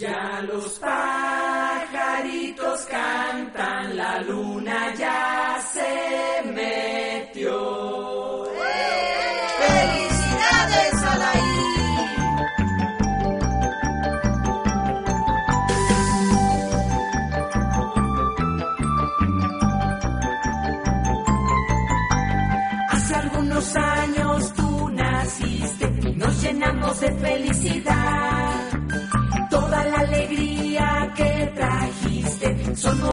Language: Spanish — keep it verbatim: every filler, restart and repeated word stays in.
Ya los pajaritos cantan, la luna ya se metió. ¡Felicidades, Alaí! Hace algunos años tú naciste y nos llenamos de felicidad. Toda la alegría que trajiste son